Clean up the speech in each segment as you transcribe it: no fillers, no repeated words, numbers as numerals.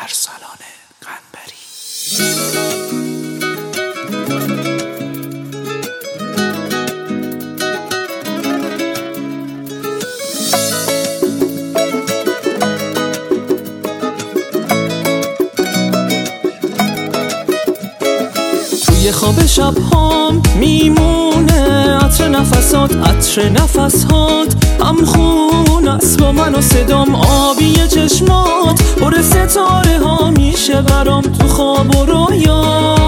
ارسلان قنبری. توی خواب شب هام میمونه عطر نفسات، عطر نفسات هم خون است با من و صدام آبی چشمات، پر ستاره ها میشه برام تو خواب و رویا.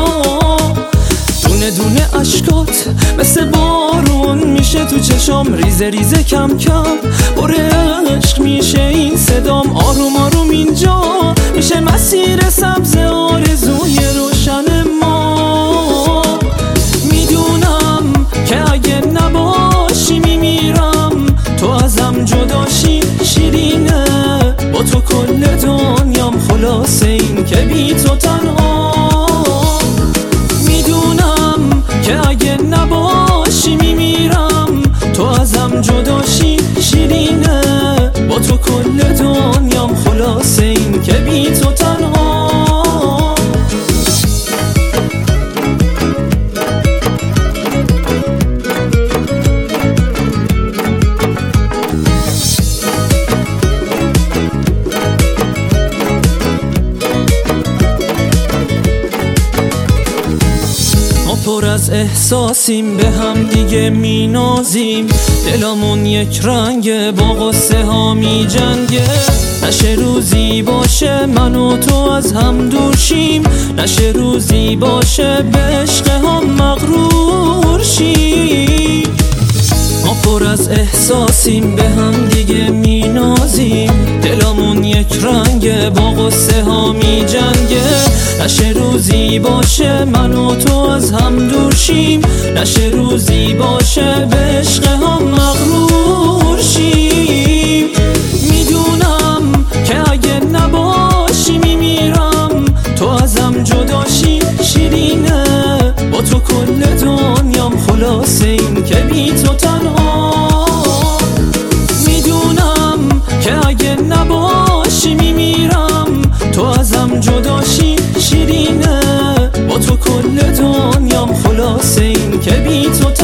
دونه دونه اشکات مثل بارون میشه تو چشام، ریزه ریزه کم کم پر عشق میشه این صدام. آروم آروم اینجا میشه مسیر سبز آرزوی روشن ما. میدونم که اگه نباشی میمیرم، تو ازم جداشی شیرینه، با تو کل دنیام خلاصه این که بی تو تنها. میدونم که اگه نباشی میمیرم، تو ازم جداشی شیرینه، با تو کل دنیام خلاصه این که بی تو تنها. پر از احساسیم، به هم دیگه مینازیم، دلمون یک رنگه، با غصه ها می جنگه. نشه روزی باشه من و تو از هم دور شیم، نشه روزی باشه به عشق هم مغرور شیم. ما پر از احساسیم، به هم دیگه مینازیم، دلمون یک رنگه، با غصه ها می جنگه. نشه روزی باشه من و تو از هم دور شیم، نشه روزی باشه به عشق هم مغرور شیم. میدونم که اگه نباشی میمیرم، تو ازم جداشی شیرینه، با تو کل دنیام خلاصه این که بی تو تنها. میدونم که اگه نباشی میمیرم، تو ازم جداشی شیرینه، با تو کل دنیام خلاصه این که بی تو